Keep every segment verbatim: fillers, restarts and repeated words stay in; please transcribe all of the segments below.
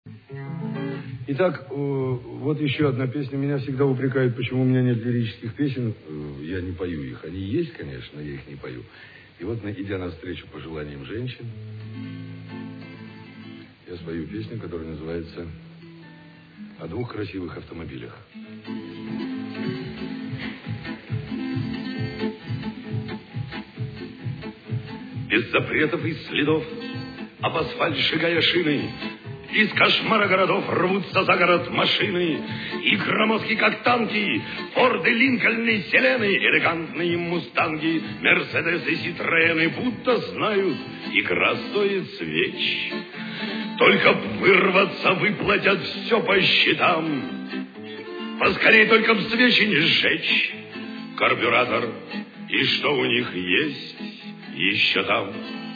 Итак, вот еще одна песня. Меня всегда упрекают, почему у меня нет лирических песен. Я не пою их. Они есть, конечно, я их не пою. И вот, идя навстречу пожеланиям женщин, я спою песню, которая называется «О двух красивых автомобилях». Без запретов и следов, об асфальт сжигая шины, из кошмара городов рвутся за город машины, и громоздки, как танки, Форды, Линкольны, Селены, элегантные мустанги, Мерседесы, Ситроены, будто знают, игра стоит свеч. Только вырваться, выплатят все по счетам, поскорей только б свечи не сжечь. Карбюратор, и что у них есть еще там.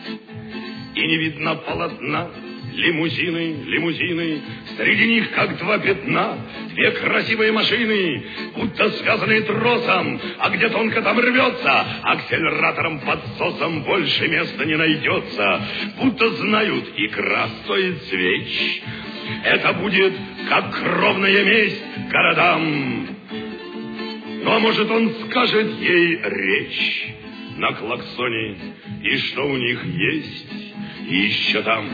И не видно полотна. Лимузины, лимузины, среди них как два пятна, две красивые машины, будто связанные тросом, а где тонко там рвется, акселератором подсосом больше места не найдется, будто знают, игра стоит свеч. Это будет как кровная месть городам. Ну, а может, он скажет ей речь на клаксоне, и что у них есть еще там.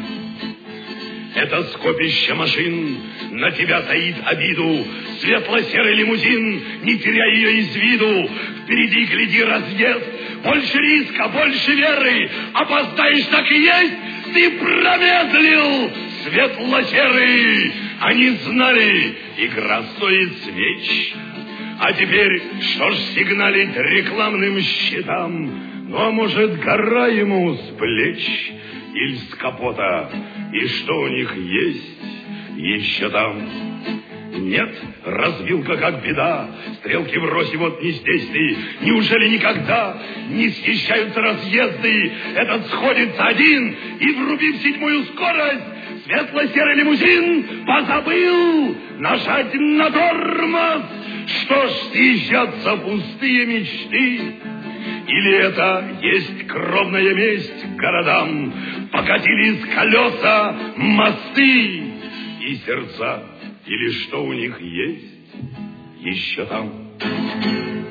Это скопище машин на тебя таит обиду. Светло-серый лимузин, не теряй ее из виду. Впереди, гляди, разъезд. Больше риска, больше веры. Опоздаешь, так и есть. Ты промедлил, светло-серый. Они знали, игра стоит свеч. А теперь что ж сигналить рекламным щитам? Ну, а может, гора ему с плеч или с капота? И что у них есть еще там? Нет, развилка как беда, стрелки врозь, вот не здесь ты. Неужели никогда не съезжаются разъезды? Этот сходится один и, врубив седьмую скорость, светло-серый лимузин позабыл нажать на тормоз. Что ж, съезжаться пустые мечты? Или это есть кровная месть городам? Покатились колеса, мосты и сердца. Или что у них есть еще там?